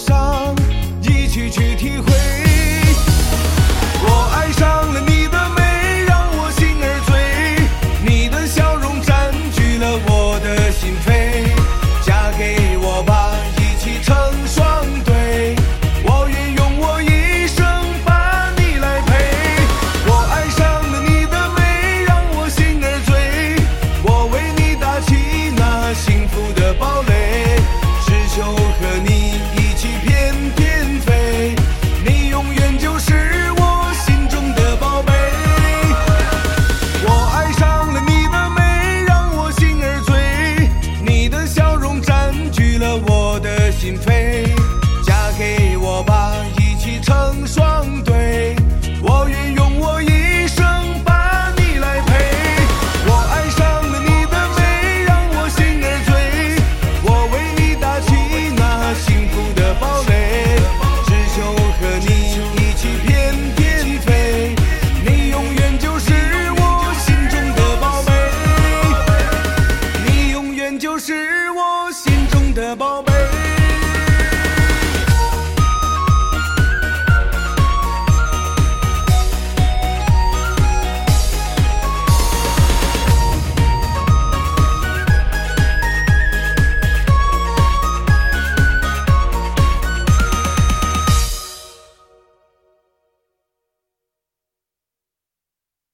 上，一起去体会。我爱上了你的美，让我心儿醉，你的笑容占据了我的心扉，嫁给我吧，一起成双对，我愿用我一生把你来陪。我爱上了你的美，让我心儿醉，我为你搭起那幸福的堡垒，只求和你一起翩翩飞，你永远就是我心中的宝贝。我爱上了你的美，让我心儿醉，你的笑容占据了我的心扉，嫁给我吧，一起成双对，我愿用我一生把你来陪。我爱上了你的美，让我心儿醉，我为你搭起那幸福的堡垒，只求和你一起翩翩飞，你永远就是我心中的宝贝，你永远就是我心中的宝贝。